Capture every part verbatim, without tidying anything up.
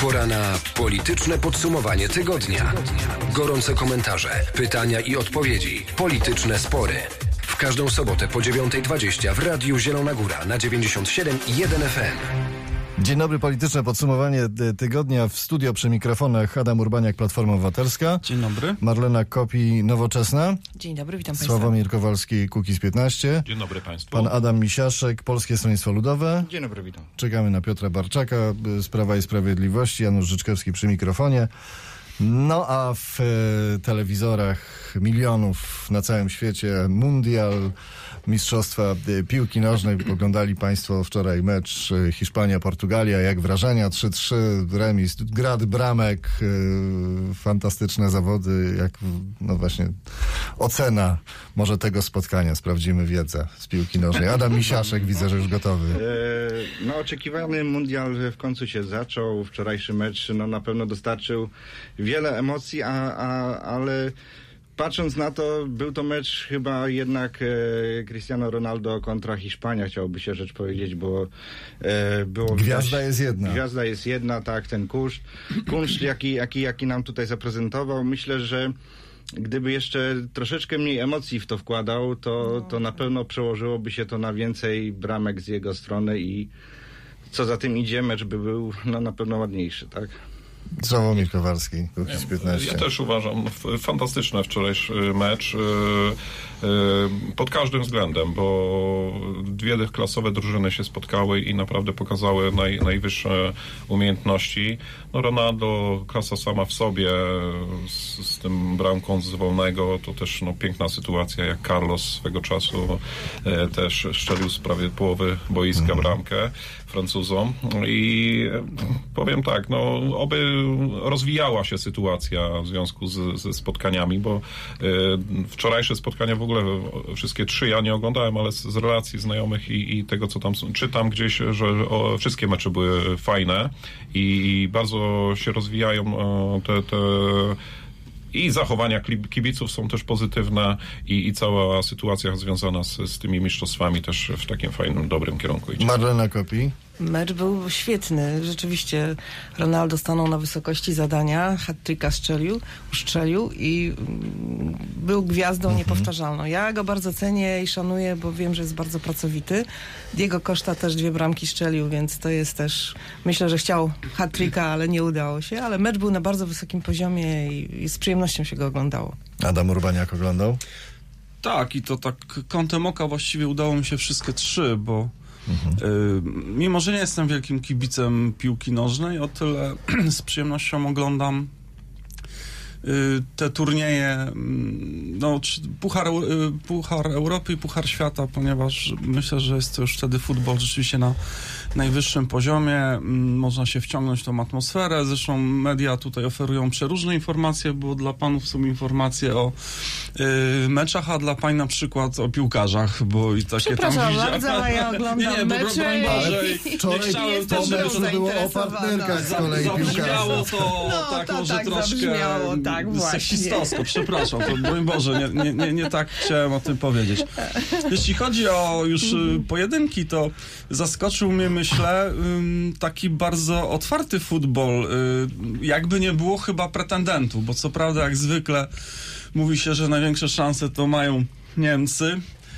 Pora na polityczne podsumowanie tygodnia. Gorące komentarze, pytania i odpowiedzi. Polityczne spory. W każdą sobotę po dziewiąta dwadzieścia w Radiu Zielona Góra na dziewięćdziesiąt siedem i jeden F M. Dzień dobry, polityczne podsumowanie tygodnia. W studio przy mikrofonach Adam Urbaniak, Platforma Obywatelska. Dzień dobry. Marlena Kopi, Nowoczesna. Dzień dobry, witam Państwa. Sławomir Kowalski, Kukiz piętnaście. Dzień dobry Państwu. Pan Adam Misiaszek, Polskie Stronnictwo Ludowe. Dzień dobry, witam. Czekamy na Piotra Barczaka z Prawa i Sprawiedliwości. Janusz Życzkowski przy mikrofonie. No a w e, telewizorach milionów na całym świecie mundial, mistrzostwa e, piłki nożnej. Oglądali Państwo wczoraj mecz e, Hiszpania-Portugalia. Jak wrażenia? trzy trzy, remis, grad bramek, e, fantastyczne zawody. Jak, no właśnie, ocena może tego spotkania. Sprawdzimy wiedzę z piłki nożnej. Adam Misiaszek, widzę, że już gotowy. E, no oczekiwany mundial w końcu się zaczął. Wczorajszy mecz no, na pewno dostarczył wiele emocji, a, a, ale patrząc na to, był to mecz chyba jednak e, Cristiano Ronaldo kontra Hiszpania, chciałoby się rzecz powiedzieć, bo e, było Gwiazda widać, jest jedna. Gwiazda jest jedna, tak, ten kunszt, kunszt jaki, jaki, jaki nam tutaj zaprezentował. Myślę, że gdyby jeszcze troszeczkę mniej emocji w to wkładał, to, to na pewno przełożyłoby się to na więcej bramek z jego strony i co za tym idzie, mecz by był no, na pewno ładniejszy, tak? Sławomir Kowalski, Kukiz piętnaście. Ja też uważam fantastyczny wczorajszy mecz pod każdym względem, bo dwie klasowe drużyny się spotkały i naprawdę pokazały naj, najwyższe umiejętności. No Ronaldo, klasa sama w sobie, z, z tym bramką z wolnego, to też no, piękna sytuacja, jak Carlos swego czasu e, też strzelił z prawie połowy boiska mhm. bramkę Francuzom. I powiem tak, no oby rozwijała się sytuacja w związku z, ze spotkaniami, bo e, wczorajsze spotkania w ogóle wszystkie trzy ja nie oglądałem, ale z, z relacji znajomych i, i tego, co tam czytam gdzieś, że o, wszystkie mecze były fajne i, i bardzo się rozwijają o, te, te i zachowania kibiców są też pozytywne i, i cała sytuacja związana z, z tymi mistrzostwami też w takim fajnym, dobrym kierunku idzie. Marlena Kopi. Mecz był świetny. Rzeczywiście Ronaldo stanął na wysokości zadania, hat-tricka strzelił, uszczelił i był gwiazdą mhm. niepowtarzalną. Ja go bardzo cenię i szanuję, bo wiem, że jest bardzo pracowity. Diego Costa też dwie bramki strzelił, więc to jest też... Myślę, że chciał hat-tricka, ale nie udało się. Ale mecz był na bardzo wysokim poziomie i, i z przyjemnością się go oglądało. Adam Urbaniak oglądał? Tak, i to tak kątem oka właściwie udało mi się wszystkie trzy, bo Mhm. Y, mimo, że nie jestem wielkim kibicem piłki nożnej, o tyle z przyjemnością oglądam y, te turnieje, no, Puchar, y, Puchar Europy i Puchar Świata, ponieważ myślę, że jest to już wtedy futbol rzeczywiście na najwyższym poziomie, można się wciągnąć w tą atmosferę, zresztą media tutaj oferują przeróżne informacje, bo dla panów są informacje o y, meczach, a dla pań na przykład o piłkarzach, bo i takie tam widziałem. Bardzo, ja oglądam nie, nie, mecze broń Boże, i wczoraj nie chciałem to meczu było o partnerkach z kolei zabrzmiało to no, tak to może tak troszkę tak, seksistowsko, przepraszam, to broń Boże, nie, nie, nie, nie tak chciałem o tym powiedzieć. Jeśli chodzi o już pojedynki, to zaskoczył mnie, myślę, taki bardzo otwarty futbol. Jakby nie było chyba pretendentów, bo co prawda jak zwykle mówi się, że największe szanse to mają Niemcy,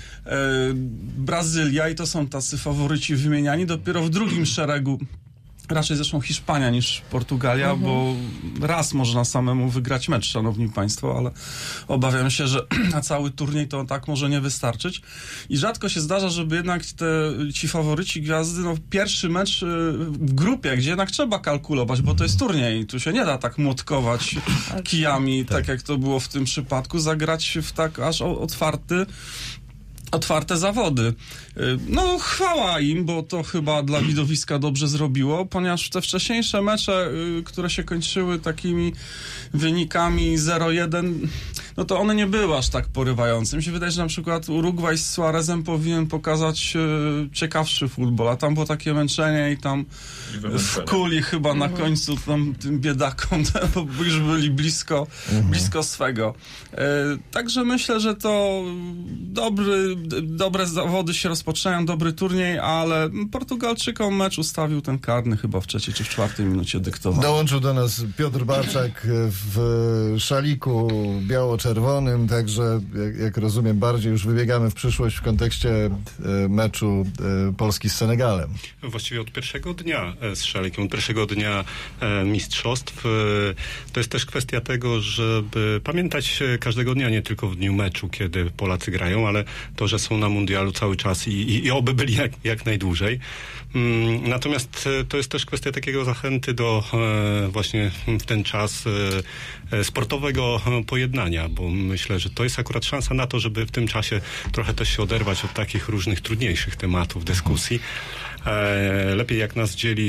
Brazylia i to są tacy faworyci wymieniani. Dopiero w drugim szeregu raczej zresztą Hiszpania niż Portugalia, mhm. bo raz można samemu wygrać mecz, szanowni państwo, ale obawiam się, że na cały turniej to tak może nie wystarczyć. I rzadko się zdarza, żeby jednak te, ci faworyci gwiazdy, no pierwszy mecz w grupie, gdzie jednak trzeba kalkulować, bo to jest turniej, tu się nie da tak młotkować kijami, tak, tak jak to było w tym przypadku, zagrać w tak aż otwarty otwarte zawody. No chwała im, bo to chyba dla widowiska dobrze zrobiło, ponieważ te wcześniejsze mecze, które się kończyły takimi wynikami zero jeden, no to one nie były aż tak porywające. Mi się wydaje, że na przykład Urugwaj z Suarezem powinien pokazać ciekawszy futbol, a tam było takie męczenie i tam w kuli chyba na końcu tam tym biedakom, bo już byli blisko, blisko swego. Także myślę, że to dobry dobre zawody się rozpoczynają, dobry turniej, ale Portugalczykom mecz ustawił ten karny chyba w trzeciej czy w czwartej minucie dyktował. Dołączył do nas Piotr Barczak w szaliku biało-czerwonym, także jak, jak rozumiem bardziej już wybiegamy w przyszłość w kontekście meczu Polski z Senegalem. Właściwie od pierwszego dnia z szalikiem, od pierwszego dnia mistrzostw. To jest też kwestia tego, żeby pamiętać każdego dnia, nie tylko w dniu meczu, kiedy Polacy grają, ale to, że są na mundialu cały czas i, i, i oby byli jak, jak najdłużej. Natomiast to jest też kwestia takiego zachęty do e, właśnie w ten czas e, sportowego pojednania, bo myślę, że to jest akurat szansa na to, żeby w tym czasie trochę też się oderwać od takich różnych trudniejszych tematów dyskusji. E, lepiej jak nas dzieli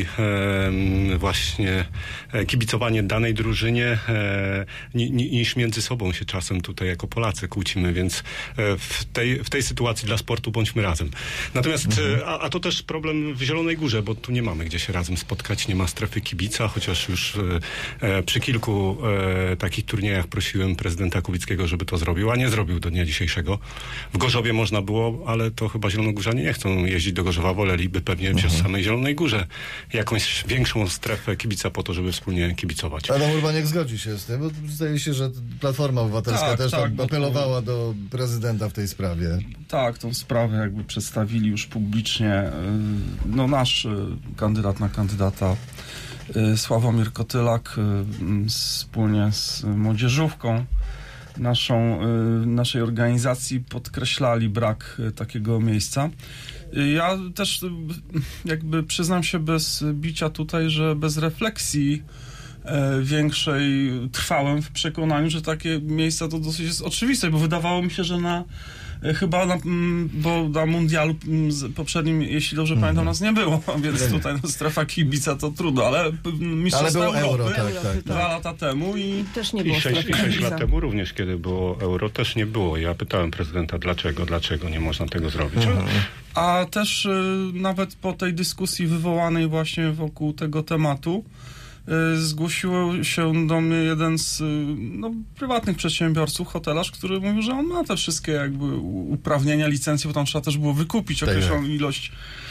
e, właśnie kibicowanie danej drużynie e, ni, ni, niż między sobą się czasem tutaj jako Polacy kłócimy, więc e, w, tej, w tej sytuacji dla sportu bądźmy razem. Natomiast, mhm. a, a to też problem w Zielonej Górze, bo tu nie mamy gdzie się razem spotkać, nie ma strefy kibica, chociaż już e, przy kilku e, takich turniejach prosiłem prezydenta Kubickiego, żeby to zrobił, a nie zrobił do dnia dzisiejszego. W Gorzowie można było, ale to chyba zielonogórzanie nie chcą jeździć do Gorzowa, woleliby pewnie mhm. w samej Zielonej Górze jakąś większą strefę kibica po to, żeby wspólnie kibicować. Adam Urbaniak zgodzi się z tym, bo zdaje się, że Platforma Obywatelska tak, też tak, tam apelowała to... do prezydenta w tej sprawie. Tak, tą sprawę jakby przedstawili już publicznie no nasz kandydat na kandydata Sławomir Kotylak wspólnie z młodzieżówką naszą, naszej organizacji podkreślali brak takiego miejsca. Ja też jakby przyznam się bez bicia tutaj, że bez refleksji e, większej trwałem w przekonaniu, że takie miejsca to dosyć jest oczywiste, bo wydawało mi się, że na e, chyba na, m, bo na mundialu m, z poprzednim, jeśli dobrze mm. pamiętam, nas nie było, więc tutaj no, strefa kibica to trudno, ale mistrzostwa ale było Europy euro, tak, tak, dwa tak. lata temu i też nie było I sześć, i sześć lat temu również, kiedy było euro, też nie było. Ja pytałem prezydenta, dlaczego, dlaczego nie można tego zrobić. Mhm. A też y, nawet po tej dyskusji wywołanej właśnie wokół tego tematu y, zgłosił się do mnie jeden z y, no, prywatnych przedsiębiorców, hotelarz, który mówił, że on ma te wszystkie jakby uprawnienia, licencje, bo tam trzeba też było wykupić określoną ilość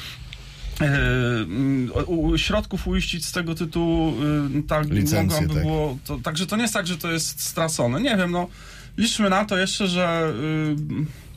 y, środków uiścić z tego tytułu, y, tak mogłaby tak. było, to, także to nie jest tak, że to jest stracone. Nie wiem, no liczmy na to jeszcze, że y,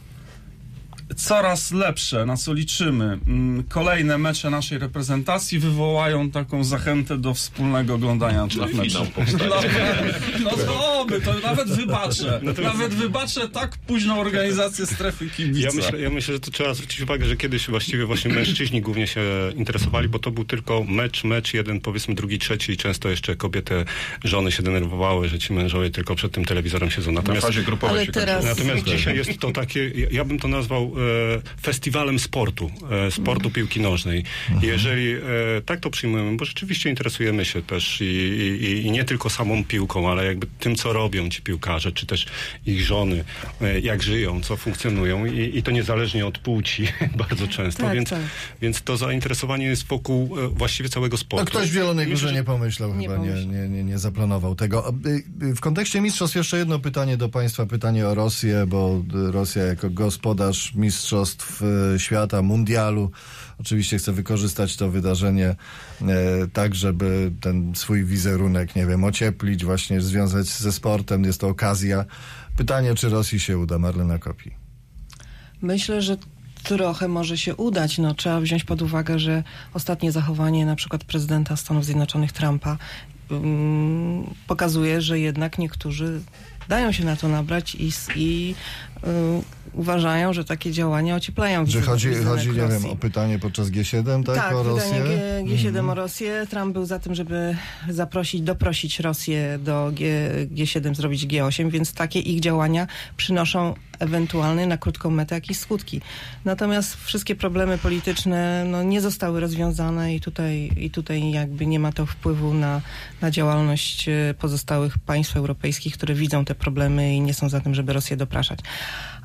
coraz lepsze, na co liczymy, kolejne mecze naszej reprezentacji wywołają taką zachętę do wspólnego oglądania tych meczów. No to oby, to nawet wybaczę. Nawet wybaczę tak późną organizację strefy kibica. Ja myślę, ja myślę, że to trzeba zwrócić uwagę, że kiedyś właściwie właśnie mężczyźni głównie się interesowali, bo to był tylko mecz, mecz jeden, powiedzmy drugi, trzeci i często jeszcze kobiety, żony się denerwowały, że ci mężowie tylko przed tym telewizorem siedzą. Natomiast, na fazie grupowej się teraz... natomiast dzisiaj jest to takie, ja, ja bym to nazwał festiwalem sportu, sportu piłki nożnej. Jeżeli tak to przyjmujemy, bo rzeczywiście interesujemy się też i, i, i nie tylko samą piłką, ale jakby tym, co robią ci piłkarze, czy też ich żony, jak żyją, co funkcjonują i, i to niezależnie od płci bardzo często, tak, więc, tak. więc to zainteresowanie jest wokół właściwie całego sportu. No ktoś w Zielonej Górze Myślę, nie pomyślał nie chyba, pomyślał. Nie, nie, nie zaplanował tego. W kontekście mistrzostw jeszcze jedno pytanie do państwa, pytanie o Rosję, bo Rosja jako gospodarz mistrzostw świata, mundialu, oczywiście chce wykorzystać to wydarzenie e, tak, żeby ten swój wizerunek, nie wiem, ocieplić, właśnie związać ze sportem. Jest to okazja. Pytanie, czy Rosji się uda? Marlena Kopi. Myślę, że trochę może się udać. No, trzeba wziąć pod uwagę, że ostatnie zachowanie na przykład prezydenta Stanów Zjednoczonych Trumpa um, pokazuje, że jednak niektórzy dają się na to nabrać i, i y, uważają, że takie działania ocieplają Że chodzi, chodzi nie Rosji. wiem, o pytanie podczas G siedem, tak? Tak, o Rosję? pytanie G siedem Mhm. o Rosję. Trump był za tym, żeby zaprosić, doprosić Rosję do G, G7, zrobić G osiem, więc takie ich działania przynoszą ewentualnie na krótką metę jakieś skutki. Natomiast wszystkie problemy polityczne no, nie zostały rozwiązane i tutaj, i tutaj jakby nie ma to wpływu na, na działalność pozostałych państw europejskich, które widzą te problemy i nie są za tym, żeby Rosję dopraszać.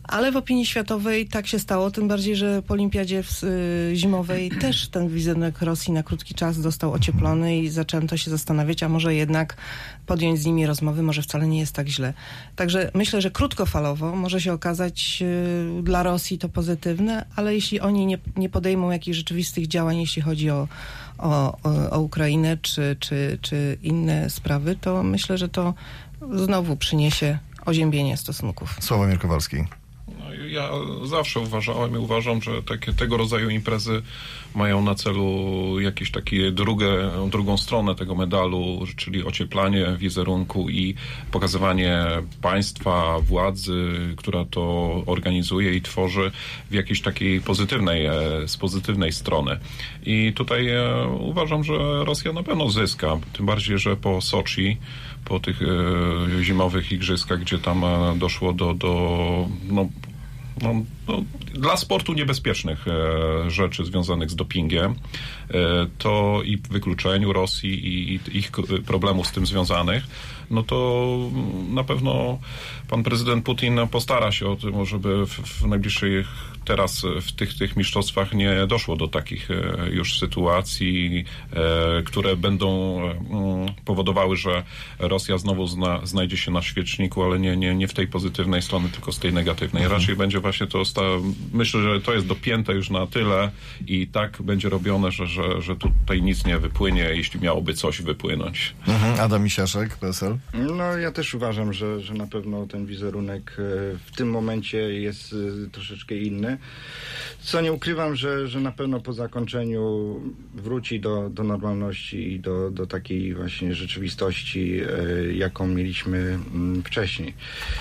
Ale w opinii światowej tak się stało, tym bardziej, że po olimpiadzie w, y, zimowej też ten wizerunek Rosji na krótki czas został ocieplony i zaczęto się zastanawiać, a może jednak podjąć z nimi rozmowy, może wcale nie jest tak źle. Także myślę, że krótkofalowo może się okazać y, dla Rosji to pozytywne, ale jeśli oni nie, nie podejmą jakichś rzeczywistych działań, jeśli chodzi o, o, o, o Ukrainę czy, czy, czy inne sprawy, to myślę, że to znowu przyniesie oziębienie stosunków. Sławomir Kowalski. No, ja zawsze uważałem i uważam, że takie, tego rodzaju imprezy mają na celu jakieś takie drugie, drugą stronę tego medalu, czyli ocieplanie wizerunku i pokazywanie państwa, władzy, która to organizuje i tworzy w jakiejś takiej pozytywnej, z pozytywnej strony. I tutaj uważam, że Rosja na pewno zyska, tym bardziej, że po Soczi, po tych e, zimowych igrzyskach, gdzie tam e, doszło do, do no, no, no, dla sportu niebezpiecznych e, rzeczy związanych z dopingiem, e, to i wykluczeniu Rosji i, i ich problemów z tym związanych, no to na pewno pan prezydent Putin postara się o tym, żeby w, w najbliższych teraz w tych, tych mistrzostwach nie doszło do takich e, już sytuacji, e, które będą e, powodowały, że Rosja znowu zna, znajdzie się na świeczniku, ale nie, nie, nie w tej pozytywnej strony, tylko z tej negatywnej. Mhm. Raczej będzie właśnie to, sta, myślę, że to jest dopięte już na tyle i tak będzie robione, że, że, że tutaj nic nie wypłynie, jeśli miałoby coś wypłynąć. Mhm. Adam Misiaszek, P S L. No ja też uważam, że, że na pewno ten wizerunek w tym momencie jest troszeczkę inny. Co nie ukrywam, że, że na pewno po zakończeniu wróci do, do normalności i do, do takiej właśnie rzeczywistości, jaką mieliśmy wcześniej.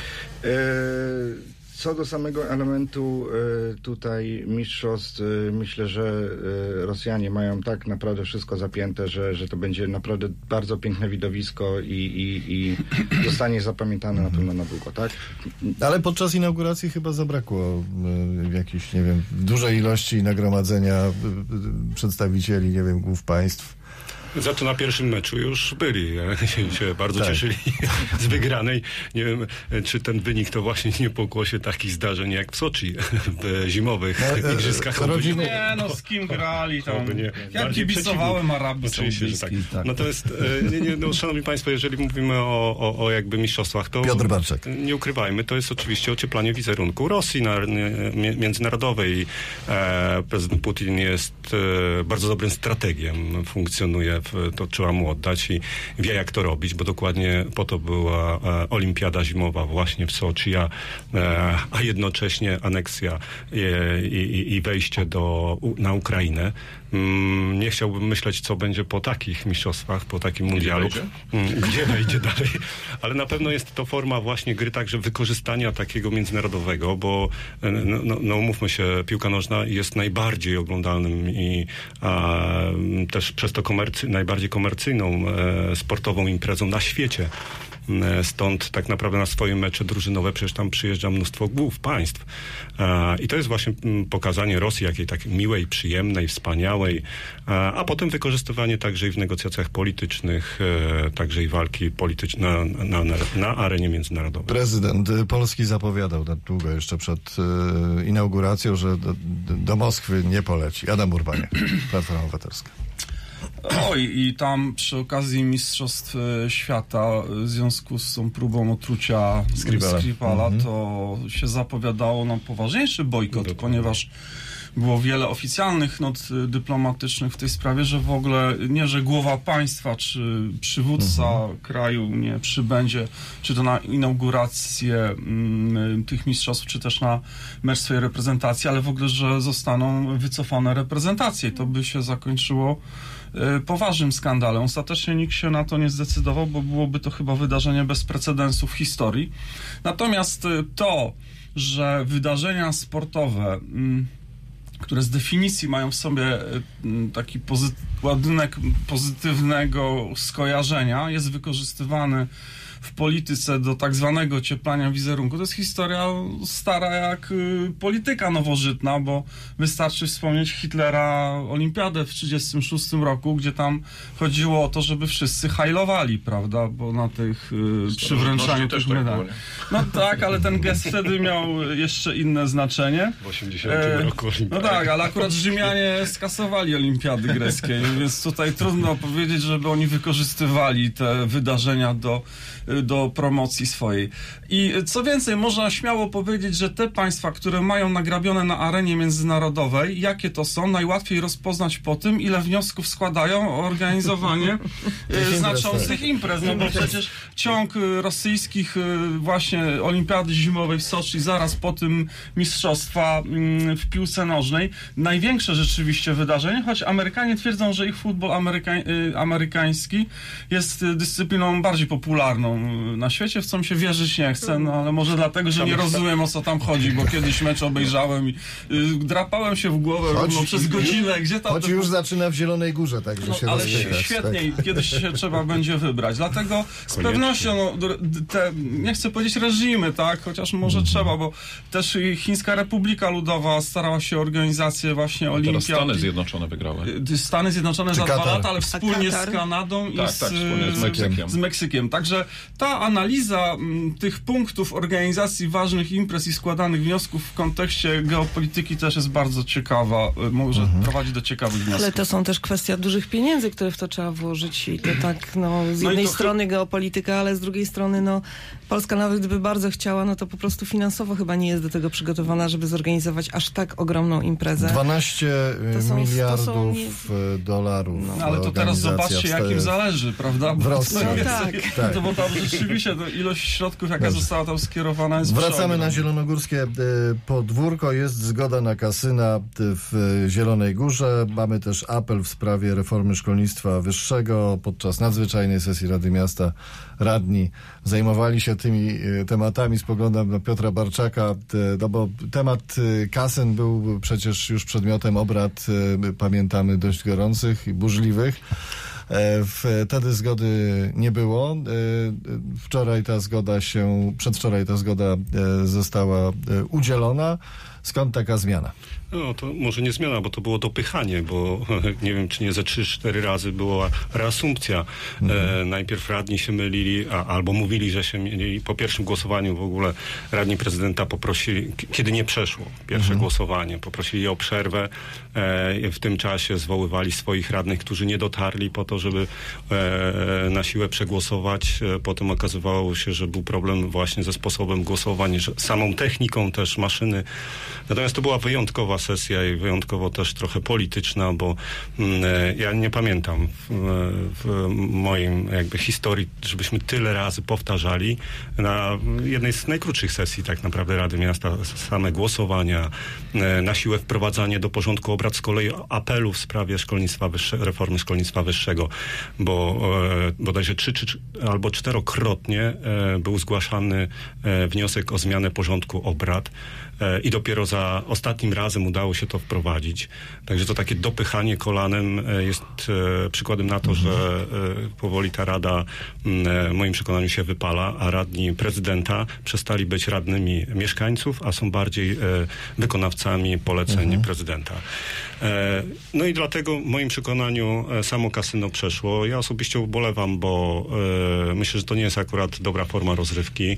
Co do samego elementu tutaj mistrzostw, myślę, że Rosjanie mają tak naprawdę wszystko zapięte, że, że to będzie naprawdę bardzo piękne widowisko i, i, i zostanie zapamiętane na pewno na długo, tak? Ale podczas inauguracji chyba zabrakło jakiejś, nie wiem, dużej ilości nagromadzenia przedstawicieli, nie wiem, głów państw. Za to na pierwszym meczu już byli. Się, się bardzo tak. cieszyli z wygranej. Nie wiem, czy ten wynik to właśnie nie pokłosie takich zdarzeń jak w Soczi, w zimowych no, igrzyskach. Rodziny... Nie, no z kim grali tam. Nie. Ja kibicowałem Arabii Saudyjskiej. Tak. Natomiast, nie, nie, no, szanowni państwo, jeżeli mówimy o, o, o jakby mistrzostwach, to Piotr Barczek. Nie ukrywajmy, to jest oczywiście ocieplanie wizerunku Rosji na, nie, międzynarodowej. E, prezydent Putin jest e, bardzo dobrym strategiem, funkcjonuje to trzeba mu oddać i wie, jak to robić, bo dokładnie po to była e, olimpiada zimowa właśnie w Soczi, a, e, a jednocześnie aneksja e, i, i wejście do, u, na Ukrainę. Mm, nie chciałbym myśleć, co będzie po takich mistrzostwach, po takim mundialu. Gdzie wejdzie? Gdzie wejdzie dalej? Ale na pewno jest to forma właśnie gry także wykorzystania takiego międzynarodowego, bo no, no, no umówmy się, piłka nożna jest najbardziej oglądalnym i a, też przez to komercy, najbardziej komercyjną e, sportową imprezą na świecie. Stąd tak naprawdę na swoje mecze drużynowe przecież tam przyjeżdża mnóstwo głów państw. I to jest właśnie pokazanie Rosji jakiej tak miłej, przyjemnej, wspaniałej, a potem wykorzystywanie także i w negocjacjach politycznych, także i walki politycznej na, na, na, na arenie międzynarodowej. Prezydent Polski zapowiadał na długo jeszcze przed e, inauguracją, że do, do Moskwy nie poleci. Adam Urbaniak, Platforma Obywatelska. Oj, i tam przy okazji Mistrzostw Świata w związku z tą próbą otrucia Skripala, Skripala mhm. to się zapowiadało na poważniejszy bojkot, Dokładnie. ponieważ było wiele oficjalnych not dyplomatycznych w tej sprawie, że w ogóle nie, że głowa państwa czy przywódca mhm. kraju nie przybędzie, czy to na inaugurację mm, tych mistrzostw, czy też na mecz swojej reprezentacji, ale w ogóle, że zostaną wycofane reprezentacje. I to by się zakończyło y, poważnym skandalem. Ostatecznie nikt się na to nie zdecydował, bo byłoby to chyba wydarzenie bez precedensu w historii. Natomiast y, to, że wydarzenia sportowe y, które z definicji mają w sobie taki pozy- ładunek pozytywnego skojarzenia, jest wykorzystywany w polityce do tak zwanego ocieplania wizerunku, to jest historia stara jak y, polityka nowożytna, bo wystarczy wspomnieć Hitlera Olimpiadę w trzydziestym szóstym roku, gdzie tam chodziło o to, żeby wszyscy hajlowali, prawda, bo na tych y, przywręczaniu tych medali. No tak, ale ten gest wtedy miał jeszcze inne znaczenie. W osiemdziesiątym roku Olimpiady. No tak, ale akurat Rzymianie skasowali Olimpiady greckie, więc tutaj trudno powiedzieć, żeby oni wykorzystywali te wydarzenia do, do promocji swojej. I co więcej, można śmiało powiedzieć, że te państwa, które mają nagrabione na arenie międzynarodowej, jakie to są, najłatwiej rozpoznać po tym, ile wniosków składają o organizowanie znaczących imprez, no bo przecież ciąg rosyjskich właśnie Olimpiady Zimowej w Soczi, zaraz po tym mistrzostwa w piłce nożnej, największe rzeczywiście wydarzenie, choć Amerykanie twierdzą, że ich futbol ameryka- amerykański jest dyscypliną bardziej popularną na świecie, w co mi się wierzyć nie chcę, no ale może dlatego, że nie rozumiem, o co tam chodzi, bo kiedyś mecz obejrzałem i y, drapałem się w głowę równo przez godzinę, gdzie tam... Choć już zaczyna w Zielonej Górze, także no, się ale rozpychać, świetnie, tak. Kiedyś się trzeba będzie wybrać. Dlatego z Koniecznie. pewnością, no, te, nie chcę powiedzieć reżimy, tak, chociaż może mm. trzeba, bo też Chińska Republika Ludowa starała się o organizację właśnie no, olimpiad. Stany Zjednoczone wygrały. Stany Zjednoczone Czy za Katar? dwa lata, ale wspólnie z Kanadą tak, i z, tak, wspólnie z Meksykiem. z Meksykiem. Także ta analiza m, tych punktów organizacji ważnych imprez i składanych wniosków w kontekście geopolityki też jest bardzo ciekawa. Może mhm. prowadzić do ciekawych wniosków. Ale to są też kwestia dużych pieniędzy, które w to trzeba włożyć i to tak, no, z jednej no strony geopolityka, ale z drugiej strony, no, Polska nawet gdyby bardzo chciała, no to po prostu finansowo chyba nie jest do tego przygotowana, żeby zorganizować aż tak ogromną imprezę. dwanaście są, miliardów nie... dolarów. No, ale to teraz zobaczcie, jak im zależy, prawda? W Rosji. No, tak. tak. To, bo tam rzeczywiście to ilość środków, jaka Dobrze. została tam skierowana, jest Wracamy przeogromna. na zielonogórskie podwórko. Jest zgoda na kasyna w Zielonej Górze. Mamy też apel w sprawie reformy szkolnictwa wyższego. Podczas nadzwyczajnej sesji Rady Miasta radni zajmowali się tymi tematami. Spoglądam na Piotra Barczaka, no bo temat kasyn był przecież już przedmiotem obrad, pamiętamy, dość gorących i burzliwych. Wtedy zgody nie było. Wczoraj ta zgoda się, przedwczoraj ta zgoda została udzielona. Skąd taka zmiana? No to może nie zmiana, bo to było dopychanie, bo nie wiem, czy nie ze trzy cztery razy była reasumpcja. Mhm. E, najpierw radni się mylili, a, albo mówili, że się mylili. Po pierwszym głosowaniu w ogóle radni prezydenta poprosili, kiedy nie przeszło pierwsze mhm. głosowanie, poprosili o przerwę. E, w tym czasie zwoływali swoich radnych, którzy nie dotarli po to, żeby e, na siłę przegłosować. E, potem okazywało się, że był problem właśnie ze sposobem głosowania, samą techniką też maszyny. Natomiast to była wyjątkowa sesja i wyjątkowo też trochę polityczna, bo mm, ja nie pamiętam w, w moim jakby historii, żebyśmy tyle razy powtarzali na jednej z najkrótszych sesji tak naprawdę Rady Miasta same głosowania, na siłę wprowadzanie do porządku obrad z kolei apelu w sprawie szkolnictwa wyższego, reformy szkolnictwa wyższego, bo bodajże trzy czy albo czterokrotnie był zgłaszany wniosek o zmianę porządku obrad i dopiero za ostatnim razem udało się to wprowadzić. Także to takie dopychanie kolanem jest przykładem na to, mhm. że powoli ta rada w moim przekonaniu się wypala, a radni prezydenta przestali być radnymi mieszkańców, a są bardziej wykonawcami poleceń mhm. prezydenta. No i dlatego w moim przekonaniu samo kasyno przeszło. Ja osobiście ubolewam, bo myślę, że to nie jest akurat dobra forma rozrywki.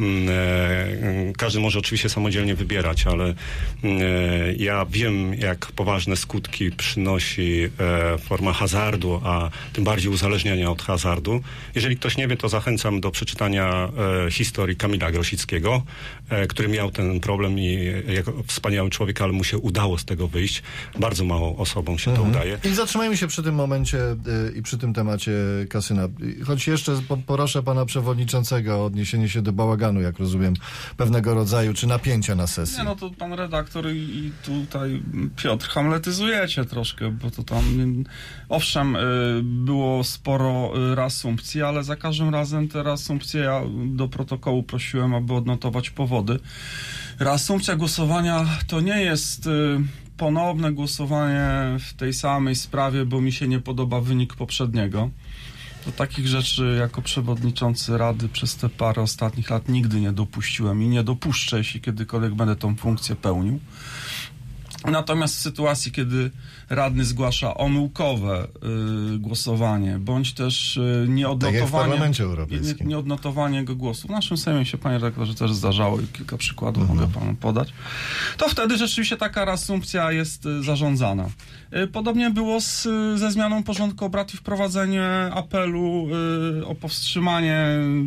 Każdy może oczywiście samodzielnie wybierać, ale ja wiem, jak poważne skutki przynosi forma hazardu, a tym bardziej uzależniania od hazardu. Jeżeli ktoś nie wie, to zachęcam do przeczytania historii Kamila Grosickiego, który miał ten problem i jako wspaniały człowiek, ale mu się udało z tego wyjść. Bardzo mało osobom się mhm. to udaje. I zatrzymajmy się przy tym momencie y, i przy tym temacie kasyna. Choć jeszcze po, proszę pana przewodniczącego o odniesienie się do bałaganu, jak rozumiem, pewnego rodzaju, czy napięcia na sesji. Nie, no to pan redaktor i, i tutaj Piotr hamletyzujecie troszkę, bo to tam owszem, y, było sporo y, reasumpcji, ale za każdym razem te reasumpcje ja do protokołu prosiłem, aby odnotować powody. Reasumpcja głosowania to nie jest y, ponowne głosowanie w tej samej sprawie, bo mi się nie podoba wynik poprzedniego. Do takich rzeczy jako przewodniczący Rady przez te parę ostatnich lat nigdy nie dopuściłem i nie dopuszczę, jeśli kiedykolwiek będę tą funkcję pełnił. Natomiast w sytuacji, kiedy radny zgłasza omyłkowe y, głosowanie, bądź też y, nieodnotowanie, tak jak w Parlamencie Europejskim. Nie, nieodnotowanie jego głosu. W naszym Sejmie się, panie redaktorze, też zdarzało i kilka przykładów mhm. mogę panu podać. To wtedy rzeczywiście taka reasumpcja jest y, zarządzana. Y, podobnie było z, ze zmianą porządku obrad i wprowadzenie apelu y, o powstrzymanie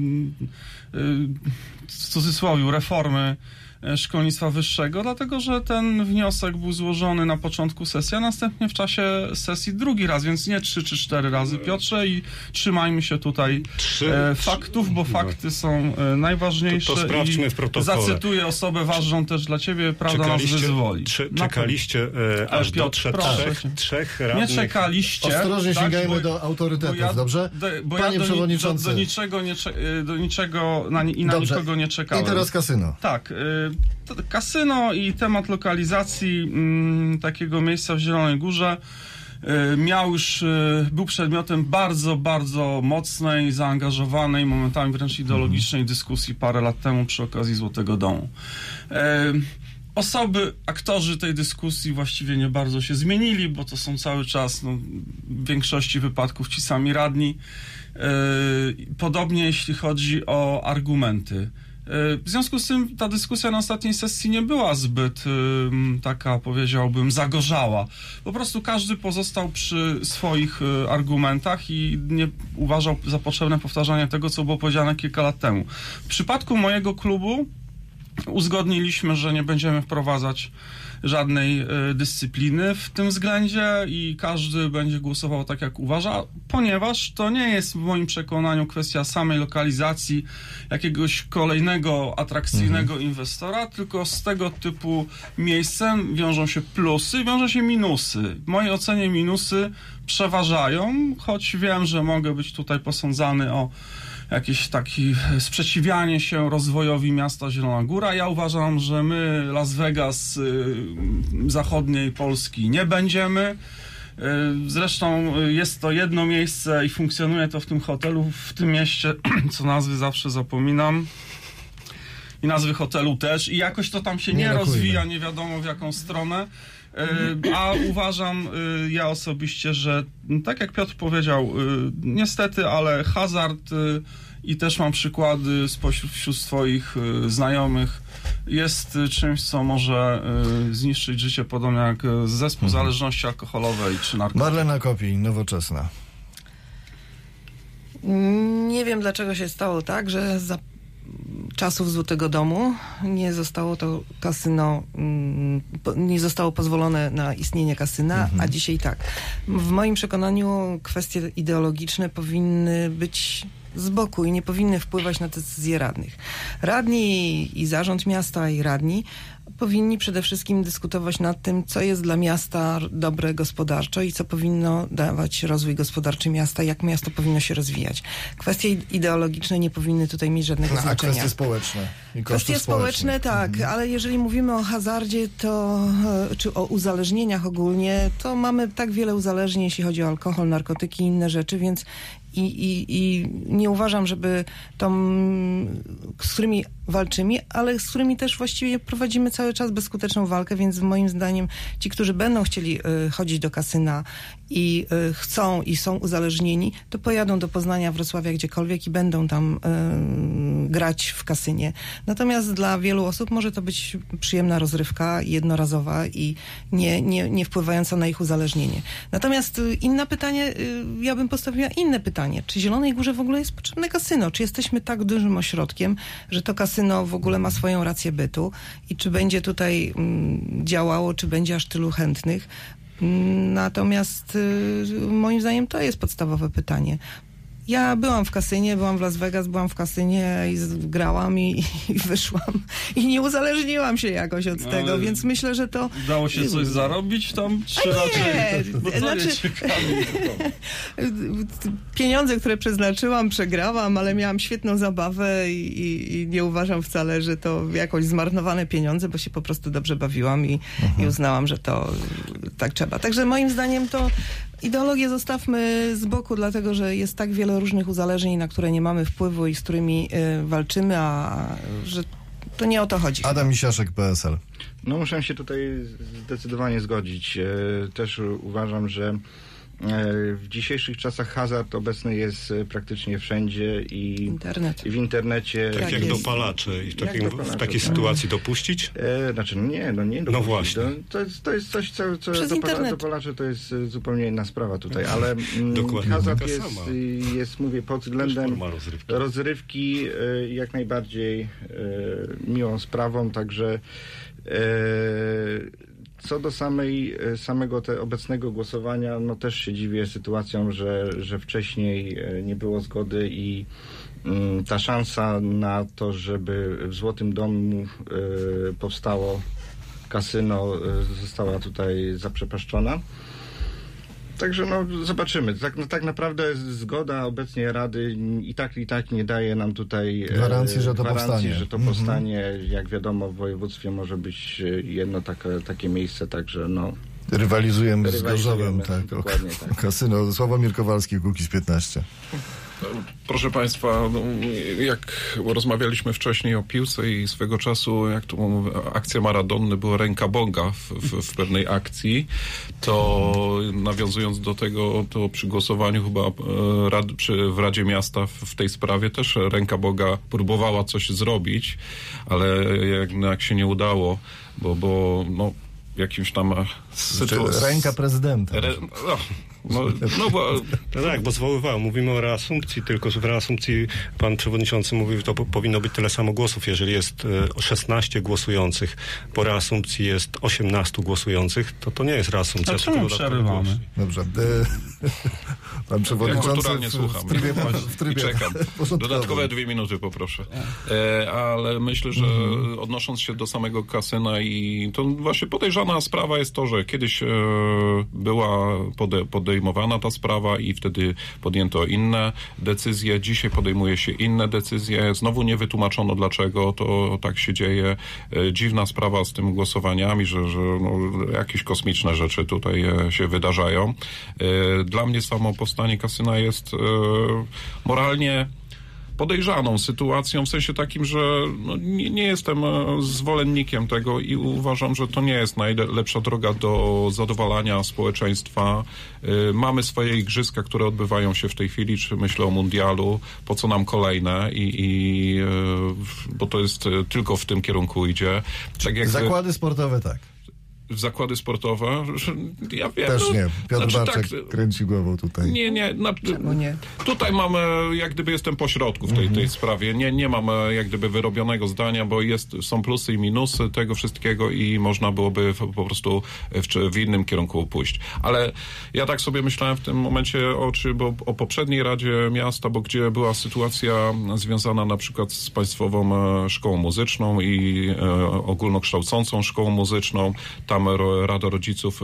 y, w cudzysłowie reformy szkolnictwa wyższego, dlatego że ten wniosek był złożony na początku sesji, a następnie w czasie sesji drugi raz, więc nie trzy czy cztery razy, Piotrze, i trzymajmy się tutaj trzy, e, faktów, bo fakty są e, najważniejsze. To, to sprawdźmy w protokole. Zacytuję osobę ważną też dla ciebie, prawda nas wyzwoli. Czy, czekaliście e, aż Piotr, do trzech, trzech radnych? Nie czekaliście. Ostrożnie tak, sięgajmy bo, do autorytetów, bo ja, dobrze? Do, bo Panie ja do, przewodniczący. Do, do niczego, nie, do niczego na, i na dobrze. Nikogo nie czekałem. I teraz kasyno. Tak. Y, to, kasyno i temat lokalizacji mm, takiego miejsca w Zielonej Górze y, miał już, y, był przedmiotem bardzo, bardzo mocnej, zaangażowanej, momentami wręcz ideologicznej dyskusji parę lat temu przy okazji Złotego Domu. Y, Osoby, aktorzy tej dyskusji właściwie nie bardzo się zmienili, bo to są cały czas no, w większości wypadków ci sami radni. Yy, podobnie jeśli chodzi o argumenty. Yy, w związku z tym ta dyskusja na ostatniej sesji nie była zbyt yy, taka, powiedziałbym, zagorzała. Po prostu każdy pozostał przy swoich yy, argumentach i nie uważał za potrzebne powtarzanie tego, co było powiedziane kilka lat temu. W przypadku mojego klubu uzgodniliśmy, że nie będziemy wprowadzać żadnej y, dyscypliny w tym względzie i każdy będzie głosował tak, jak uważa, ponieważ to nie jest w moim przekonaniu kwestia samej lokalizacji jakiegoś kolejnego atrakcyjnego mhm. inwestora, tylko z tego typu miejscem wiążą się plusy, wiążą się minusy. W mojej ocenie minusy przeważają, choć wiem, że mogę być tutaj posądzany o jakieś takie sprzeciwianie się rozwojowi miasta Zielona Góra. Ja uważam, że my Las Vegas y, zachodniej Polski nie będziemy. Y, zresztą jest to jedno miejsce i funkcjonuje to w tym hotelu, w tym mieście, co nazwy zawsze zapominam. I nazwy hotelu też. I jakoś to tam się nie, nie rozwija, nie wiadomo w jaką stronę. A uważam ja osobiście, że tak jak Piotr powiedział, niestety, ale hazard i też mam przykłady spośród wśród swoich znajomych jest czymś, co może zniszczyć życie, podobnie jak zespół mhm. zależności alkoholowej czy narkotyków. Marlena Kopień, Nowoczesna. Nie wiem, dlaczego się stało tak, że za czasów Złotego Domu nie zostało to kasyno, nie zostało pozwolone na istnienie kasyna, mhm. a dzisiaj tak. W moim przekonaniu kwestie ideologiczne powinny być z boku i nie powinny wpływać na decyzje radnych. Radni i zarząd miasta i radni powinni przede wszystkim dyskutować nad tym, co jest dla miasta dobre gospodarczo i co powinno dawać rozwój gospodarczy miasta, jak miasto powinno się rozwijać. Kwestie ideologiczne nie powinny tutaj mieć żadnego no, znaczenia. A kwestie społeczne? I kwestie społeczne, tak, mhm. ale jeżeli mówimy o hazardzie, to czy o uzależnieniach ogólnie, to mamy tak wiele uzależnień, jeśli chodzi o alkohol, narkotyki i inne rzeczy, więc I, i, i nie uważam, żeby to, z którymi walczymy, ale z którymi też właściwie prowadzimy cały czas bezskuteczną walkę, więc moim zdaniem ci, którzy będą chcieli y, chodzić do kasyna i y, chcą i są uzależnieni, to pojadą do Poznania, Wrocławia, gdziekolwiek i będą tam y, grać w kasynie. Natomiast dla wielu osób może to być przyjemna rozrywka, jednorazowa i nie, nie, nie wpływająca na ich uzależnienie. Natomiast y, inne pytanie, y, ja bym postawiła inne pytanie. Czy Zielonej Górze w ogóle jest potrzebne kasyno? Czy jesteśmy tak dużym ośrodkiem, że to kasyno w ogóle ma swoją rację bytu? I czy będzie tutaj mm, działało, czy będzie aż tylu chętnych? Natomiast y, moim zdaniem to jest podstawowe pytanie. Ja byłam w kasynie, byłam w Las Vegas, byłam w kasynie i grałam i, i wyszłam i nie uzależniłam się jakoś od no, tego, więc myślę, że to... Udało się coś zarobić tam? Czy nie, raczej? Bo znaczy, pieniądze, które przeznaczyłam, przegrałam, ale miałam świetną zabawę i, i, i nie uważam wcale, że to jakoś zmarnowane pieniądze, bo się po prostu dobrze bawiłam i, i uznałam, że to tak trzeba. Także moim zdaniem to Ideologię zostawmy z boku, dlatego że jest tak wiele różnych uzależnień, na które nie mamy wpływu i z którymi y, walczymy, a że to nie o to chodzi. Adam Misiaszek, P S L. No muszę się tutaj zdecydowanie zgodzić. E, też uważam, że w dzisiejszych czasach hazard obecny jest praktycznie wszędzie i, Internet. i w internecie. Tak, Tak jak jest. dopalacze. I w, takim, dopalacze, w takiej tak. sytuacji dopuścić? E, znaczy nie, no nie dopuścić. No właśnie. To, to, jest, to jest coś, co, co Przez dopala, internet. dopalacze to jest zupełnie inna sprawa tutaj, ale mm, Dokładnie hazard taka jest, sama. jest, mówię, pod Też względem forma rozrywki. rozrywki e, jak najbardziej e, miłą sprawą, także e, co do samej, samego te obecnego głosowania, no też się dziwię sytuacją, że, że wcześniej nie było zgody i mm, ta szansa na to, żeby w Złotym Domu y, powstało kasyno, y, została tutaj zaprzepaszczona. Także no zobaczymy. Tak, no, tak naprawdę zgoda obecnie Rady i tak i tak nie daje nam tutaj Gwarancji, że to gwarancji, powstanie. że to Mhm. powstanie. Jak wiadomo, w województwie może być jedno takie, takie miejsce, także no... Rywalizujemy z Rywalizujemy, Gorzowem, tak. dokładnie tak. Kasyno Sławomir Kowalski, Kukiz piętnaście. Proszę Państwa, no, jak rozmawialiśmy wcześniej o piłce i swego czasu, jak tu mówię, akcja Maradonny była ręka Boga w, w, w pewnej akcji, to nawiązując do tego, to przy głosowaniu chyba e, rad, przy, w Radzie Miasta w, w tej sprawie też ręka Boga próbowała coś zrobić, ale jednak się nie udało, bo, bo no, jakimś tam sytuacji... Ręka prezydenta. Re, no, no, no bo... No tak, bo zwoływałem. Mówimy o reasumpcji, tylko że w reasumpcji pan przewodniczący mówił, że to po, powinno być tyle samo głosów. Jeżeli jest e, szesnaście głosujących, po reasumpcji jest osiemnaście głosujących, to to nie jest reasumpcja. A to czemu tylko dodatkowy przerywamy? głos. Dobrze. E, pan przewodniczący Ja kulturalnie w, słucham. w trybie, w trybie I czekam. porządkowym. Dodatkowe dwie minuty poproszę. E, ale myślę, że Mhm. odnosząc się do samego kasyna i to właśnie podejrzana sprawa jest to, że kiedyś e, była pode, podejmowana ta sprawa i wtedy podjęto inne decyzje. Dzisiaj podejmuje się inne decyzje. Znowu nie wytłumaczono, dlaczego to tak się dzieje. E, dziwna sprawa z tymi głosowaniami, że, że no, jakieś kosmiczne rzeczy tutaj e, się wydarzają. E, dla mnie samo powstanie kasyna jest e, moralnie podejrzaną sytuacją, w sensie takim, że no, nie, nie jestem e, zwolennikiem tego i uważam, że to nie jest najlepsza droga do zadowalania społeczeństwa. E, mamy swoje igrzyska, które odbywają się w tej chwili, czy myślę o mundialu, po co nam kolejne i, i e, bo to jest e, tylko w tym kierunku idzie. Tak jak Zakłady sportowe, tak. w zakłady sportowe, ja wiem. Też no, nie. Piotr znaczy, Barczek tak, kręci głową tutaj. Nie, nie. Na, Czemu nie? Tutaj mamy, jak gdyby jestem po środku w tej, tej sprawie. Nie, nie mam e, jak gdyby wyrobionego zdania, bo jest, są plusy i minusy tego wszystkiego i można byłoby w, po prostu w, w innym kierunku pójść. Ale ja tak sobie myślałem w tym momencie o, czy, bo, o poprzedniej Radzie Miasta, bo gdzie była sytuacja związana na przykład z Państwową e, Szkołą Muzyczną i e, ogólnokształcącą szkołą muzyczną. Tam ro, Rada Rodziców e,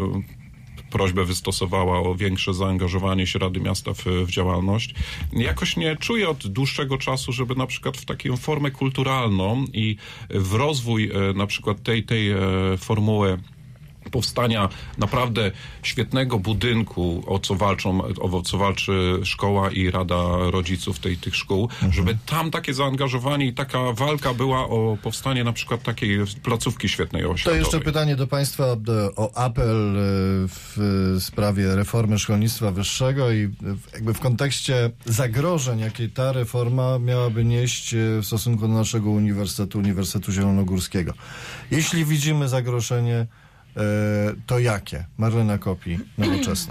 prośbę wystosowała o większe zaangażowanie się Rady Miasta w, w działalność. Jakoś nie czuję od dłuższego czasu, żeby na przykład w taką formę kulturalną i w rozwój e, na przykład tej, tej e, formuły powstania naprawdę świetnego budynku, o co walczą, o co walczy szkoła i Rada Rodziców tej, tych szkół, mhm. żeby tam takie zaangażowanie i taka walka była o powstanie na przykład takiej placówki świetnej oświatowej. To jeszcze pytanie do Państwa o apel w sprawie reformy szkolnictwa wyższego i jakby w kontekście zagrożeń, jakie ta reforma miałaby nieść w stosunku do naszego uniwersytetu, Uniwersytetu Zielonogórskiego. Jeśli widzimy zagrożenie, to jakie? Marlena Kopi, Nowoczesna.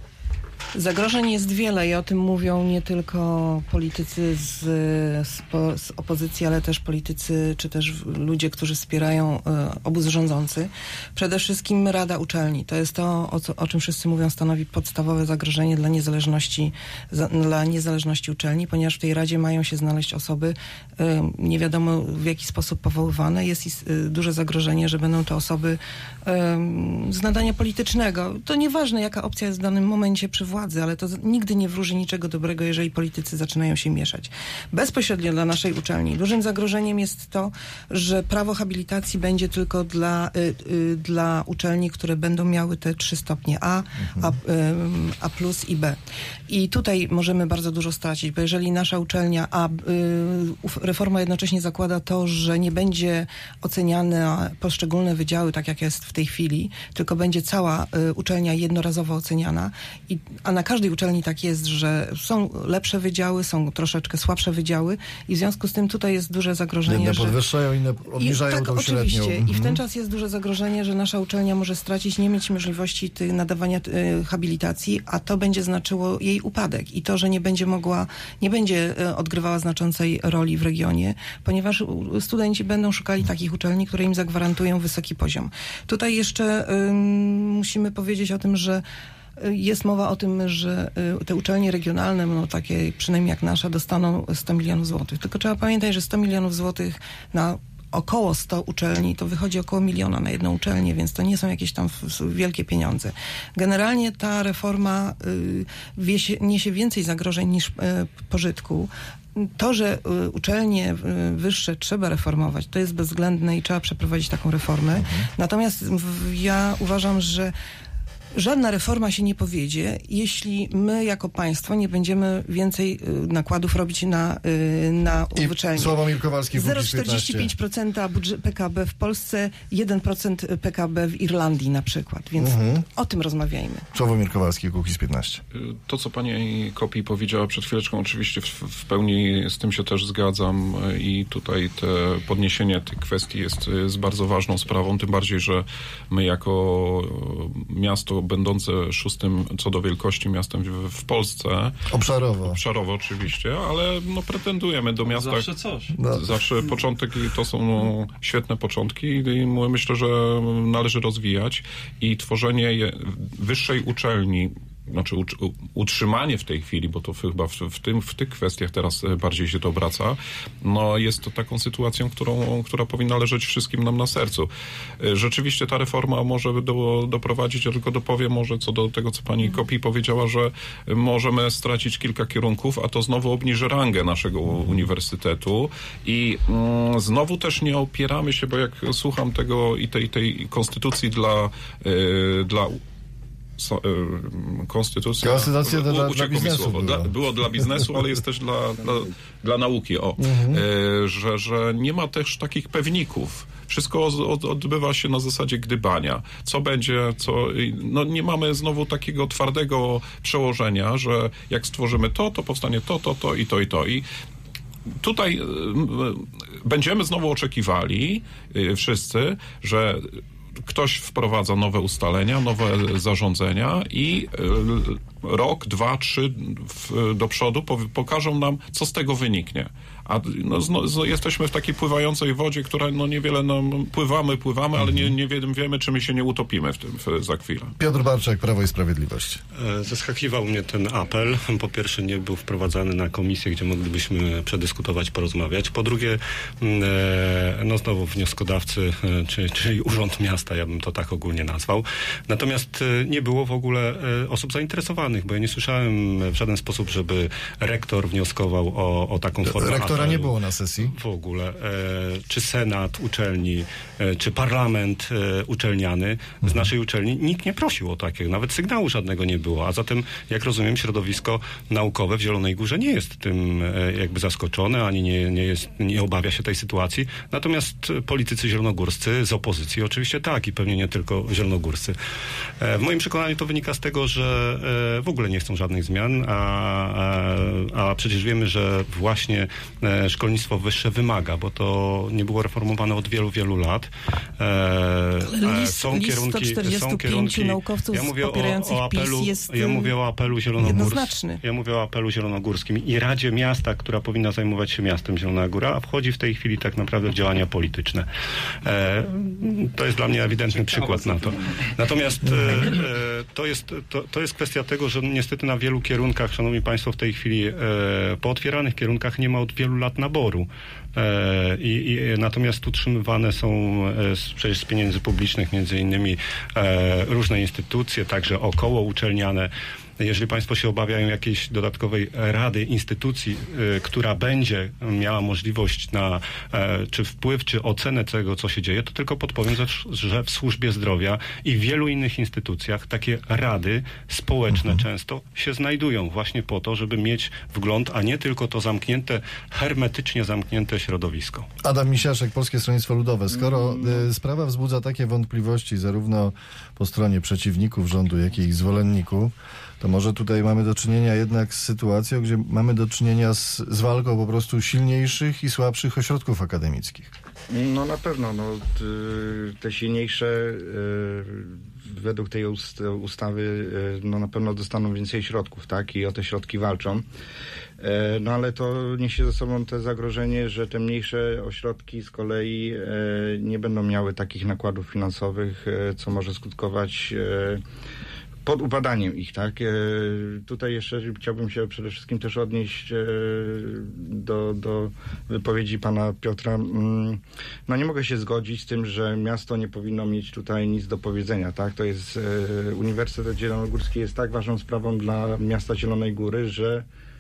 Zagrożeń jest wiele i o tym mówią nie tylko politycy z, z, z opozycji, ale też politycy, czy też ludzie, którzy wspierają y, obóz rządzący. Przede wszystkim Rada Uczelni. To jest to, o, co, o czym wszyscy mówią, stanowi podstawowe zagrożenie dla niezależności, za, dla niezależności uczelni, ponieważ w tej Radzie mają się znaleźć osoby y, nie wiadomo w jaki sposób powoływane. Jest y, duże zagrożenie, że będą to osoby y, z nadania politycznego. To nieważne, jaka opcja jest w danym momencie przy władzy, władzy, ale to nigdy nie wróży niczego dobrego, jeżeli politycy zaczynają się mieszać. Bezpośrednio dla naszej uczelni dużym zagrożeniem jest to, że prawo habilitacji będzie tylko dla, y, y, dla uczelni, które będą miały te trzy stopnie A, A, y, A plus i B. I tutaj możemy bardzo dużo stracić, bo jeżeli nasza uczelnia, a y, reforma jednocześnie zakłada to, że nie będzie oceniane poszczególne wydziały, tak jak jest w tej chwili, tylko będzie cała y, uczelnia jednorazowo oceniana, i, a na każdej uczelni tak jest, że są lepsze wydziały, są troszeczkę słabsze wydziały i w związku z tym tutaj jest duże zagrożenie, Jedne że... podwyższają, inne obniżają I, tak, tą średnią. oczywiście. Mhm. I w ten czas jest duże zagrożenie, że nasza uczelnia może stracić, nie mieć możliwości ty, nadawania y, habilitacji, a to będzie znaczyło jej upadek i to, że nie będzie mogła, nie będzie y, odgrywała znaczącej roli w regionie, ponieważ y, studenci będą szukali takich uczelni, które im zagwarantują wysoki poziom. Tutaj jeszcze y, musimy powiedzieć o tym, że jest mowa o tym, że te uczelnie regionalne, no takie przynajmniej jak nasza, dostaną sto milionów złotych. Tylko trzeba pamiętać, że sto milionów złotych na około sto uczelni, to wychodzi około miliona na jedną uczelnię, więc to nie są jakieś tam wielkie pieniądze. Generalnie ta reforma y, niesie więcej zagrożeń niż y, pożytku. To, że y, uczelnie y, wyższe trzeba reformować, to jest bezwzględne i trzeba przeprowadzić taką reformę. Mhm. Natomiast w, ja uważam, że żadna reforma się nie powiedzie, jeśli my jako państwo nie będziemy więcej y, nakładów robić na, y, na uczelnie. Sławomir Kowalski, zero przecinek czterdzieści pięć procent P K B w Polsce, jeden procent P K B w Irlandii na przykład. Więc mhm. o tym rozmawiajmy. Sławomir Kowalski, Kukiz piętnaście. To, co pani Kopi powiedziała przed chwileczką, oczywiście w, w pełni z tym się też zgadzam i tutaj te podniesienie tych kwestii jest, jest bardzo ważną sprawą, tym bardziej, że my jako miasto będące szóstym co do wielkości miastem w, w Polsce. Obszarowo. Obszarowo oczywiście, ale no pretendujemy do miasta. Zawsze coś. No. Zawsze początek i to są no, świetne początki i myślę, że należy rozwijać i tworzenie wyższej uczelni, znaczy utrzymanie w tej chwili, bo to chyba w, w, tym, w tych kwestiach teraz bardziej się to obraca, no jest to taką sytuacją, którą, która powinna leżeć wszystkim nam na sercu. Rzeczywiście ta reforma może do, doprowadzić, ja tylko dopowiem może co do tego, co pani Kopi powiedziała, że możemy stracić kilka kierunków, a to znowu obniży rangę naszego uniwersytetu i mm, znowu też nie opieramy się, bo jak słucham tego i tej, tej konstytucji dla, yy, dla So, y, konstytucja. Konstytucja dla, dla, u, dla biznesu. Było. Dla, było dla biznesu, ale jest też dla, dla, dla nauki. O, mhm. y, że, że nie ma też takich pewników. Wszystko od, odbywa się na zasadzie gdybania. Co będzie, co... No nie mamy znowu takiego twardego przełożenia, że jak stworzymy to, to powstanie to, to, to i to i to. I tutaj y, będziemy znowu oczekiwali y, wszyscy, że ktoś wprowadza nowe ustalenia, nowe zarządzenia i y, rok, dwa, trzy w, do przodu po, pokażą nam, co z tego wyniknie. A no, no, jesteśmy w takiej pływającej wodzie, która no niewiele nam... Pływamy, pływamy, ale nie, nie wiemy, czy my się nie utopimy w tym w, za chwilę. Piotr Barczak, Prawo i Sprawiedliwość. Zaskakiwał mnie ten apel. Po pierwsze, nie był wprowadzany na komisję, gdzie moglibyśmy przedyskutować, porozmawiać. Po drugie, no znowu wnioskodawcy, czyli, czyli Urząd Miasta, ja bym to tak ogólnie nazwał. Natomiast nie było w ogóle osób zainteresowanych, bo ja nie słyszałem w żaden sposób, żeby rektor wnioskował o, o taką formę. Rektora nie było na sesji. W ogóle. E, czy senat uczelni, e, czy parlament e, uczelniany mhm. z naszej uczelni, nikt nie prosił o takie. Nawet sygnału żadnego nie było. A zatem, jak rozumiem, środowisko naukowe w Zielonej Górze nie jest tym e, jakby zaskoczone, ani nie, nie, jest, nie obawia się tej sytuacji. Natomiast politycy zielonogórscy z opozycji oczywiście tak i pewnie nie tylko zielonogórscy. E, w moim przekonaniu to wynika z tego, że e, w ogóle nie chcą żadnych zmian, a, a, a przecież wiemy, że właśnie szkolnictwo wyższe wymaga, bo to nie było reformowane od wielu, wielu lat. Ale list, są list kierunki, sto czterdzieści pięć są kierunki, naukowców ja mówię popierających o, o apelu, PiS jest ja mówię o apelu zielonogórskim. Ja mówię o apelu zielonogórskim i Radzie Miasta, która powinna zajmować się miastem Zielona Góra, a wchodzi w tej chwili tak naprawdę w działania polityczne. E, to jest dla mnie ewidentny przykład na to. Natomiast e, to, jest, to, to jest kwestia tego, że niestety na wielu kierunkach, szanowni państwo, w tej chwili e, po otwieranych kierunkach nie ma od wielu lat naboru. E, i, i, natomiast utrzymywane są e, z, przecież z pieniędzy publicznych między innymi e, różne instytucje, także około uczelniane. Jeżeli państwo się obawiają jakiejś dodatkowej rady, instytucji, y, która będzie miała możliwość na e, czy wpływ, czy ocenę tego, co się dzieje, to tylko podpowiem, że, że w służbie zdrowia i w wielu innych instytucjach takie rady społeczne mhm. często się znajdują właśnie po to, żeby mieć wgląd, a nie tylko to zamknięte, hermetycznie zamknięte środowisko. Adam Misiaszek, Polskie Stronnictwo Ludowe. Skoro y, sprawa wzbudza takie wątpliwości zarówno po stronie przeciwników rządu, jak i ich zwolenników, to może tutaj mamy do czynienia jednak z sytuacją, gdzie mamy do czynienia z, z walką po prostu silniejszych i słabszych ośrodków akademickich. No na pewno, no, te silniejsze według tej ustawy no na pewno dostaną więcej środków, tak? I o te środki walczą. No ale to niesie ze sobą te zagrożenie, że te mniejsze ośrodki z kolei nie będą miały takich nakładów finansowych, co może skutkować pod upadaniem ich, tak? E, tutaj jeszcze chciałbym się przede wszystkim też odnieść e, do, do wypowiedzi pana Piotra. Mm, no nie mogę się zgodzić z tym, że miasto nie powinno mieć tutaj nic do powiedzenia, tak? To jest, e, Uniwersytet Zielonogórski jest tak ważną sprawą dla miasta Zielonej Góry, że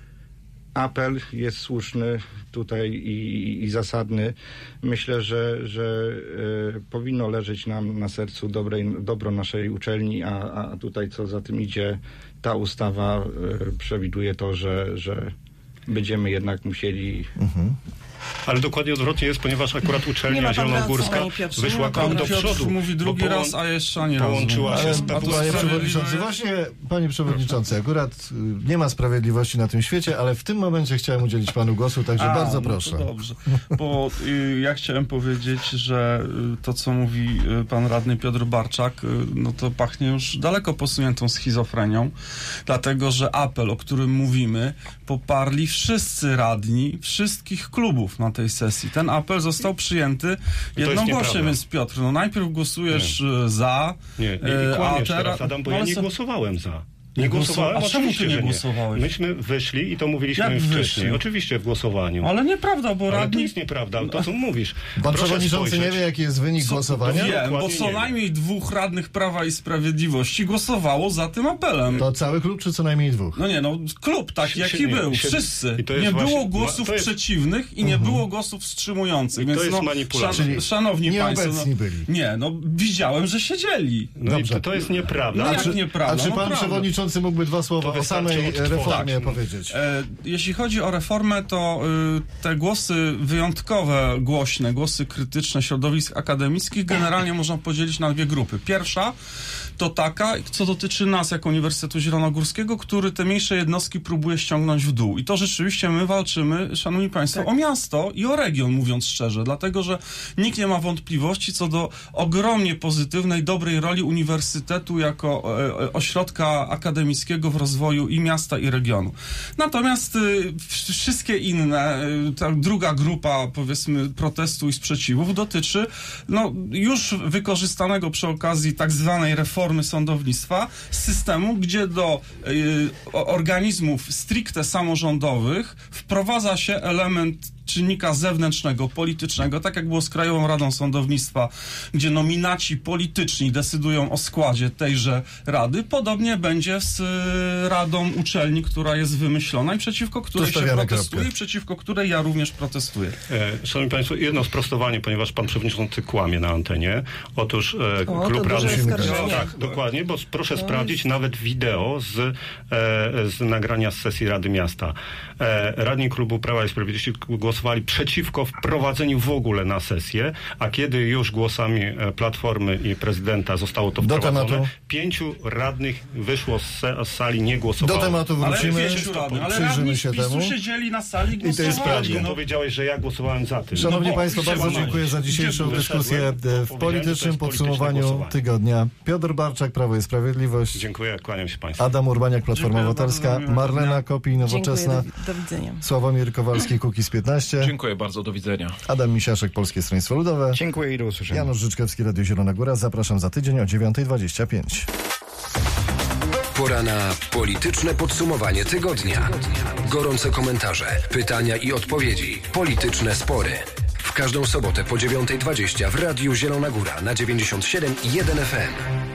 apel jest słuszny tutaj i, i zasadny. Myślę, że, że y, powinno leżeć nam na sercu dobrej, dobro naszej uczelni, a, a tutaj co za tym idzie, ta ustawa y, przewiduje to, że, że będziemy jednak musieli... Mhm. Ale dokładnie odwrotnie jest, ponieważ akurat uczelnia Zielonogórska wyszła krok do przodu. Mówi drugi raz, a jeszcze ani razu. Połączyła się z pewną... Panie przewodniczący, właśnie, panie przewodniczący, akurat y, nie ma sprawiedliwości na tym świecie, ale w tym momencie chciałem udzielić panu głosu, także a, bardzo proszę. No to dobrze, bo y, ja chciałem powiedzieć, że y, to, co mówi y, pan radny Piotr Barczak, y, no to pachnie już daleko posuniętą schizofrenią, dlatego, że apel, o którym mówimy, poparli wszyscy radni wszystkich klubów na tej sesji. Ten apel został przyjęty jednogłośnie, więc Piotr, no najpierw głosujesz nie. za, nie, nie, nie a teraz, teraz, Adam, bo no, ja nie głosowałem za. Nie głosowałem, a czemu ty nie, nie głosowałeś? Myśmy wyszli i to mówiliśmy Jak wcześniej. wyszli? Oczywiście w głosowaniu. Ale nieprawda, bo Ale radni... to jest nieprawda, to co mówisz. Pan przewodniczący nie wie, jaki jest wynik co, głosowania? Wiem, bo co najmniej dwóch radnych Prawa i Sprawiedliwości głosowało za tym apelem. To cały klub, czy co najmniej dwóch? No nie, no klub taki, jaki nie, był. Nie, Wszyscy. Nie właśnie, było głosów jest... przeciwnych i nie uh-huh. było głosów wstrzymujących. Więc to jest no, manipulacja. Szan, szanowni nie państwo... obecni no, byli. Nie, no widziałem, że siedzieli. No Dobrze. I to, to jest nieprawda. No, a, jak czy, nieprawda? a czy no, pan prawda. przewodniczący mógłby dwa słowa o samej reformie tak. powiedzieć? E, jeśli chodzi o reformę, to y, te głosy wyjątkowe, głośne, głosy krytyczne środowisk akademickich generalnie można podzielić na dwie grupy. Pierwsza to taka, co dotyczy nas jako Uniwersytetu Zielonogórskiego, który te mniejsze jednostki próbuje ściągnąć w dół. I to rzeczywiście my walczymy, szanowni państwo, tak. o miasto i o region, mówiąc szczerze, dlatego, że nikt nie ma wątpliwości co do ogromnie pozytywnej, dobrej roli Uniwersytetu jako e, ośrodka akademickiego w rozwoju i miasta, i regionu. Natomiast y, wszystkie inne, y, ta druga grupa, powiedzmy, protestu i sprzeciwów dotyczy no, już wykorzystanego przy okazji tak zwanej reformy sądownictwa systemu, gdzie do y, organizmów stricte samorządowych wprowadza się element czynnika zewnętrznego, politycznego, tak jak było z Krajową Radą Sądownictwa, gdzie nominaci polityczni decydują o składzie tejże rady. Podobnie będzie z y, Radą Uczelni, która jest wymyślona i przeciwko której się protestuje kropkę. i przeciwko której ja również protestuję. E, szanowni państwo, jedno sprostowanie, ponieważ pan przewodniczący kłamie na antenie. Otóż e, o, klub Rady... Tak, dokładnie, bo proszę to sprawdzić jest... nawet wideo z, e, z nagrania z sesji Rady Miasta. E, radni klubu Prawa i Sprawiedliwości głosowali przeciwko wprowadzeniu w ogóle na sesję, a kiedy już głosami Platformy i prezydenta zostało to wprowadzone, pięciu radnych wyszło z, z sali, nie głosowało. Do tematu wrócimy, ale przyjrzymy się temu. siedzieli na sali, i to jest prawda. No. Powiedziałeś, że ja głosowałem za tym. Szanowni no, państwo, bardzo dziękuję za dzisiejszą dyskusję w politycznym podsumowaniu tygodnia. Piotr Barczak, Prawo i Sprawiedliwość. Dziękuję, kłaniam się państwu. Adam Urbaniak, Platforma Obywatelska. Marlena Kopij, Nowoczesna. Dziękuję, do, do widzenia. Sławomir Kowalski, Kukiz piętnaście. Dziękuję bardzo, do widzenia. Adam Misiaszek, Polskie Stronnictwo Ludowe. Dziękuję i do usłyszenia. Janusz Życzkowski, Radio Zielona Góra. Zapraszam za tydzień o dziewiąta dwadzieścia pięć. Pora na polityczne podsumowanie tygodnia. Gorące komentarze, pytania i odpowiedzi. Polityczne spory. W każdą sobotę po dziewiąta dwadzieścia w Radiu Zielona Góra na dziewięćdziesiąt siedem i jeden F M.